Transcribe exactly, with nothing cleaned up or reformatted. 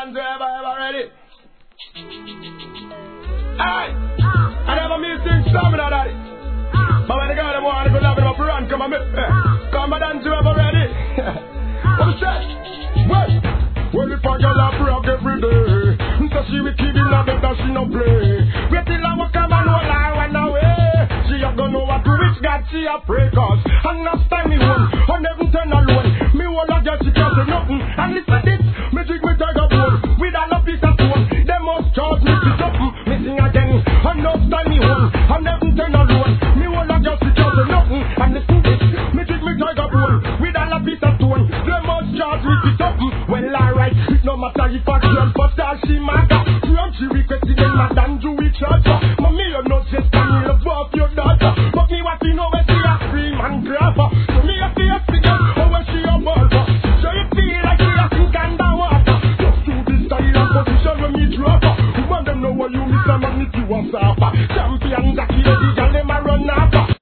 dance ever, ever ready. Hey, I never miss things, stamina, daddy. But when the guy them want to go love him up run, come on, me. Come and dance ever ready. What you say? Well, well, if I get up rock every day, so she will keep in love that she no play. Wait till I walk come and roll I run away. She a gonna know what to which God she a pray cause. And last time me won, I never turn alone. Me wanna get she can't say nothing. And listen this, me drink me tiger bone. With a love piece of stone, they must charge me to something. Missing again, and last time me won, I never turn alone. Me wanna get she can't say nothing. And listen this, me drink me tiger bone. With a love piece of stone, they must charge me to something. Well alright, no matter if I girl but all she matter. From she requested them madam do it church. Mommy you know just can love off your daughter. But me what you know when she a scream and grab her. So me a feel figure, oh when she a ball for. So you feel like she a sink underwater. Just do this style and position when me drop her. Woman them know what you miss and man if you a suffer. Champion Jackie the girl them a run now.